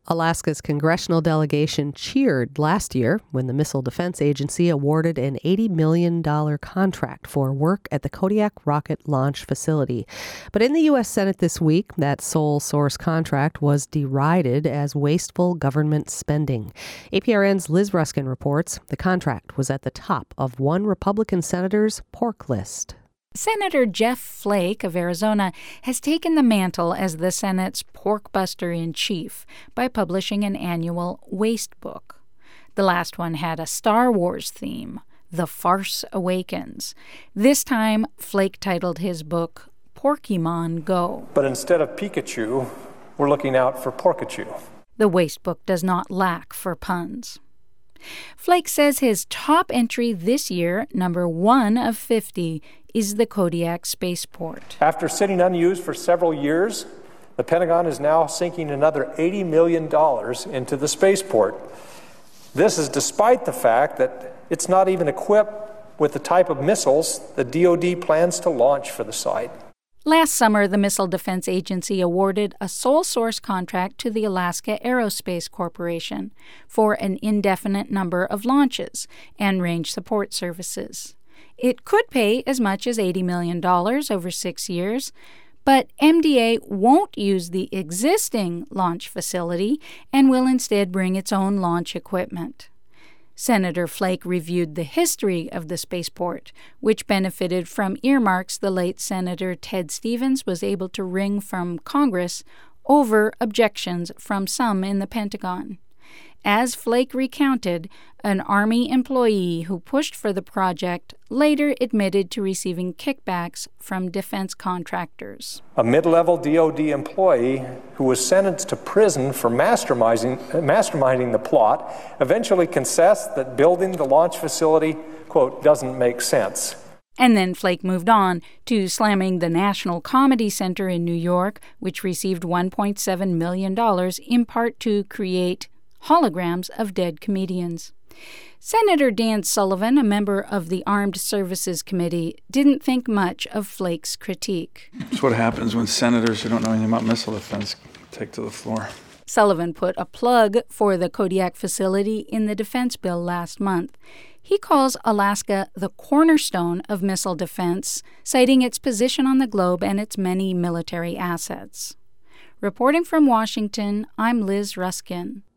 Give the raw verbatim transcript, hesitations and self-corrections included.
Alaska's congressional delegation cheered last year when the Missile Defense Agency awarded an eighty million dollars contract for work at the Kodiak rocket launch facility. But in the U S Senate this week, that sole source contract was derided as wasteful government spending. A P R N's Liz Ruskin reports the contract was at the top of one Republican senator's pork list. Senator Jeff Flake of Arizona has taken the mantle as the Senate's porkbuster-in-chief by publishing an annual waste book. The last one had a Star Wars theme, The Farce Awakens. This time, Flake titled his book Porkymon Go. But instead of Pikachu, we're looking out for Porkachu. The waste book does not lack for puns. Flake says his top entry this year, number one of fifty, is the Kodiak spaceport. After sitting unused for several years, the Pentagon is now sinking another eighty million dollars into the spaceport. This is despite the fact that it's not even equipped with the type of missiles the D O D plans to launch for the site. Last summer, the Missile Defense Agency awarded a sole source contract to the Alaska Aerospace Corporation for an indefinite number of launches and range support services. It could pay as much as eighty million dollars over six years, but M D A won't use the existing launch facility and will instead bring its own launch equipment. Senator Flake reviewed the history of the spaceport, which benefited from earmarks the late Senator Ted Stevens was able to wring from Congress over objections from some in the Pentagon. As Flake recounted, an Army employee who pushed for the project later admitted to receiving kickbacks from defense contractors. A mid-level D O D employee who was sentenced to prison for masterminding, masterminding the plot eventually confessed that building the launch facility, quote, doesn't make sense. And then Flake moved on to slamming the National Comedy Center in New York, which received one point seven million dollars in part to create holograms of dead comedians. Senator Dan Sullivan, a member of the Armed Services Committee, didn't think much of Flake's critique. That's what happens when senators who don't know anything about missile defense take to the floor. Sullivan put a plug for the Kodiak facility in the defense bill last month. He calls Alaska the cornerstone of missile defense, citing its position on the globe and its many military assets. Reporting from Washington, I'm Liz Ruskin.